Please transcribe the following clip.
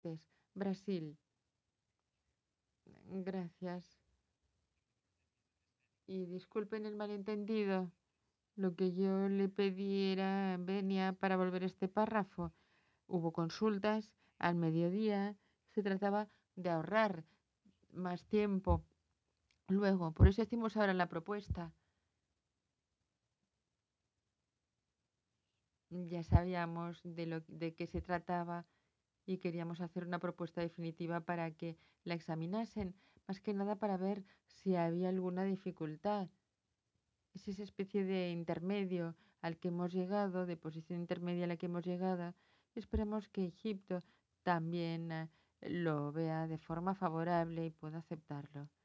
Brasil. Gracias. Y disculpen el malentendido. Lo que yo le pedí era, venía para volver este párrafo. Hubo consultas al mediodía. Se trataba de ahorrar más tiempo. Luego, por eso hicimos ahora la propuesta. Ya sabíamos de qué se trataba y queríamos hacer una propuesta definitiva para que la examinasen, más que nada para ver si había alguna dificultad. Es esa especie de intermedio al que hemos llegado, de posición intermedia a la que hemos llegado. Esperemos que Egipto también lo vea de forma favorable y pueda aceptarlo.